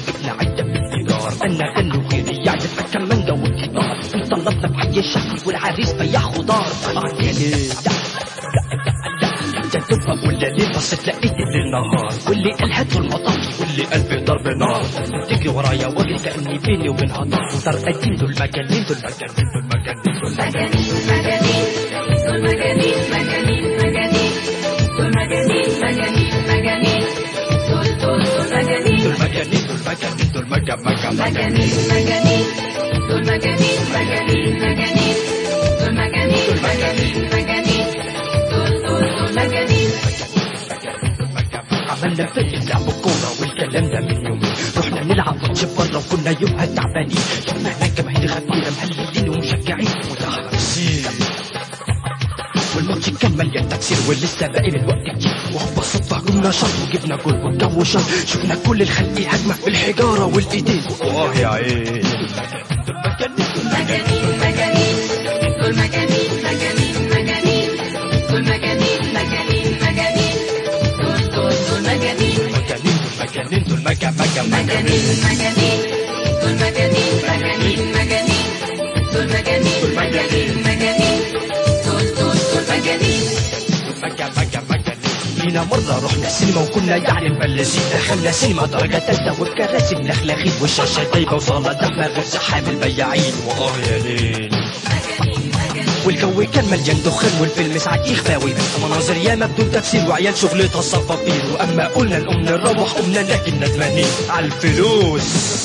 وجبنا عدة من السيجار. أنا غني وغيري يعزف كمانجا والجيتار، طلبنا بحي الشعبي والعريس بياع خضار. يا ليل يا دبة ولا ليل بصيت لقيت الليل نهار، واللي قال هاتوا المطاط واللي قلبي ضرب نار. تجري ورايا واجري كأني بيني وبينها نار. ودار قديم دول مجانين دول مجانين دول مجانين دول مجانين دول مجانين مجانين مجانين دول مجانين مجانين مجانين دول مجانين دول مجانين دول مجانين دول مجانين مجانين دول مجانين مجانين مجانين دول مجانين مجانين مجانين دول مجانين. عملنا فرقة لعب كورة والكلام ده من يومين، رحنا نلعب ماتش برا وكنا يومها تعبانين. شفنا هناك جماهير غفيرة مهللين ومشجعين ودخل تكسير، والماتش كان مليان تكسير ولسه باقي من الوقت كتير. وهوبا صدفة هجومنا شط وجبنا جول والجو شط، شفنا كل الخلق هجمة بالحجارة والايدين. يا عيني دول مجانين مجانين دول مجانين مجانين مجانين دول مجانين مجانين مجانين دول مجانين مجانين دول مجانين مجانين دول مجانين مجانين مجانين دول مجانين مجانين مجانين دول مجانين. لينا مرة رحنا السينما وكنا يعني مبلشين، دخلنا سينما درجة تالتة والكراسي ملخلخين والشاشة جايبة وصالة دحمة غير زحام البياعين. يا ليل والجو كان مليان دخان والفيلم ساعات يخفاوي، مناظر ياما بدون تفسير وعيال شغلتها الصفافير. واما قلنا نقوم نروح قمنا لكن ندمانين على الفلوس.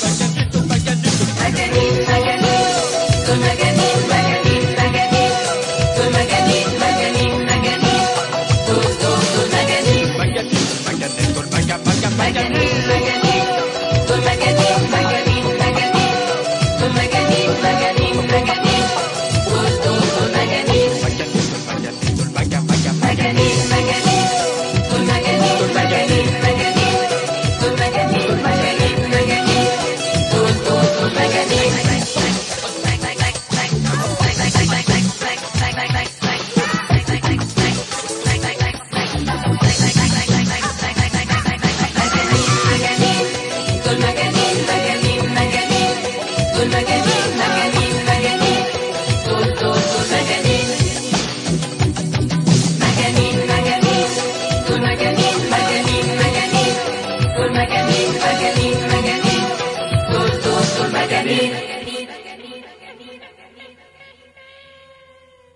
مجانين مجانين دول مجانين مجانين مجانين دول مجانين مجانين مجانين دول مجانين مجانين دول مجانين مجانين مجانين دول مجانين مجانين مجانين دول مجانين مجانين مجانين دول مجانين مجانين مجانين دول مجانين مجانين مجانين دول مجانين مجانين مجانين دول مجانين. Magazine.